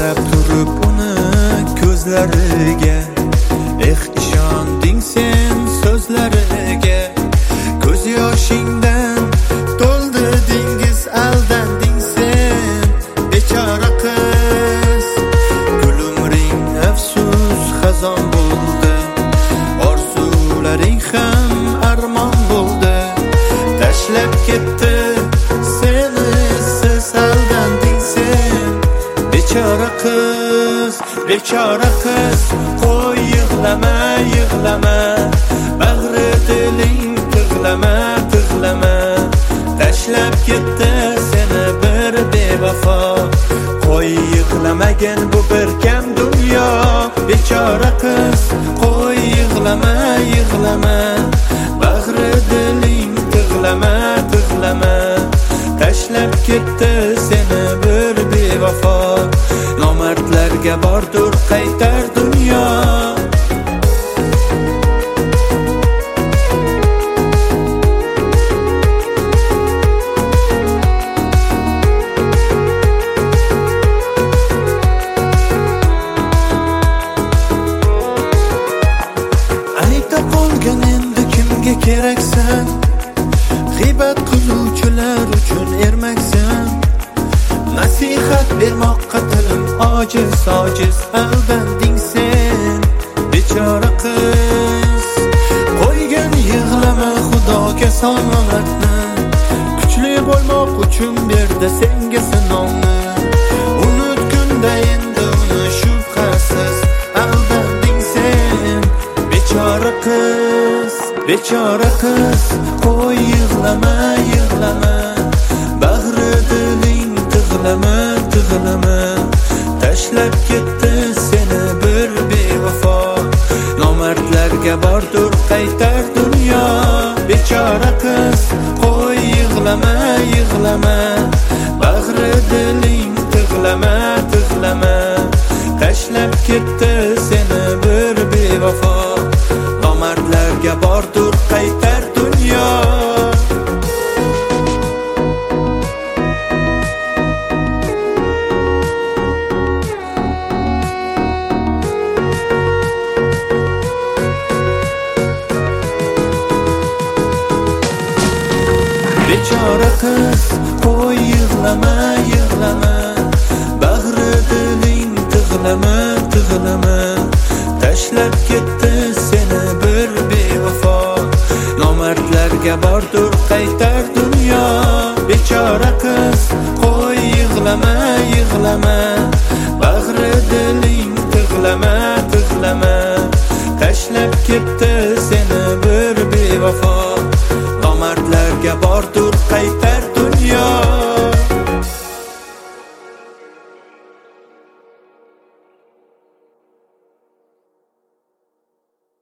qarab turib uni ko'zlariga, ishonding sen so'zlariga. Ko'z yoshingdan to'ldi dengiz, aldanding sen bechora qiz. Gul umring afsus xazon bo'ldi, orzularing ham armon bo'ldi. Tashlab ketdi seni siz, aldanding sen bechora qiz, bechora qiz. Qo'y yig'lama, yig'lama, bag'ri diling tig'lama, tig'lama. Tashlab ketdi seni bir bevafo. Qo'y yig'lamagin bu bir kam dunyo, bechora qiz. Qo'y yig'lama, yig'lama, bag'ri diling tig'lama, tig'lama. Tashlab ketdi seni bir bevafo. Nomardlarga bordur qaytar dunyo. Ayta qolgin endi kimga keraksan? G'iybat qiluvchilar uchun ermaksan. Nasihat bermoqqa tilim ojiz, ojiz. Aldanding sen bechora qiz. Qo'ygin yig'lama, Xudoga salmomatni. Kuchli bo'lmoq uchun berdi senga sinovni. Unutgunda endi uni shubhasiz. Aldanding sen bechora qiz, bechora qiz. Qo'y yig'lama, yig'lama, bag'ri diling tig'lama, tig'lama. Tashlab ketdi seni bir bevafo. Nomardlarga bordur qaytar dunyo, bechora qiz. Qo'y yig'lama, yig'lama, bag'ri diling tig'lama, tig'lama. Tashlab ketdi seni bir bevafo. Nomardlarga bordur qaytar dunyo. Bechora qiz, qo'y yig'lama, yig'lama, bag'ri diling tig'lama, tig'lama. Tashlab ketdi seni bir bevafo. Nomardlarga bordur qaytar dunyo, bechora qiz. Qo'y yig'lama, yig'lama, bag'ri diling tig'lama, tig'lama. Tashlab ketdi seni bir bevafo. Nomardlarga bordur qaytar dunyo. Bechora qiz, qo'y yig'lama, yig'lama, bag'ri diling tig'lama, tig'lama. Tashlab ketdi seni bir bevafo. Nomardlarga bordur qaytar dunyo. Bechora qiz, qo'y yig'lama, yig'lama, bag'ri diling tig'lama, tig'lama. Tashlab ketdi seni bir bevafo. Nomardlarga bordur